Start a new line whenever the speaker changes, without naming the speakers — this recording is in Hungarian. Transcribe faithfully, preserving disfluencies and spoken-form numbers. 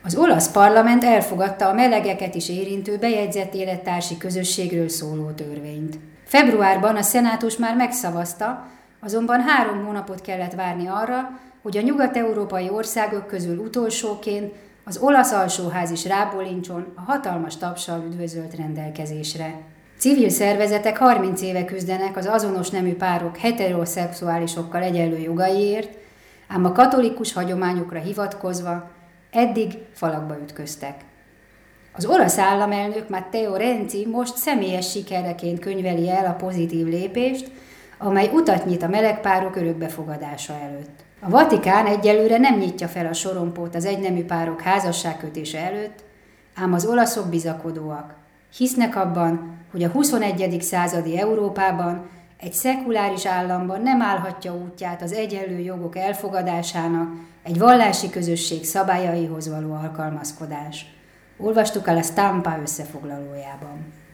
Az olasz parlament elfogadta a melegeket is érintő bejegyzett élettársi közösségről szóló törvényt. Februárban a szenátus már megszavazta, azonban három hónapot kellett várni arra, hogy a nyugat-európai országok közül utolsóként az olasz alsóház is rábólincson a hatalmas tapssal üdvözölt rendelkezésre. Civil szervezetek harminc éve küzdenek az azonos nemű párok heteroszexuálisokkal egyenlő jogaiért, ám a katolikus hagyományokra hivatkozva eddig falakba ütköztek. Az olasz államelnök Matteo Renzi most személyes sikereként könyveli el a pozitív lépést, amely utat nyit a melegpárok örökbefogadása előtt. A Vatikán egyelőre nem nyitja fel a sorompót az egynemű párok házasságkötése előtt, ám az olaszok bizakodóak. Hisznek abban, hogy a huszonegyedik századi Európában egy szekuláris államban nem állhatja útját az egyenlő jogok elfogadásának egy vallási közösség szabályaihoz való alkalmazkodás. Olvastuk el a Stampa összefoglalójában.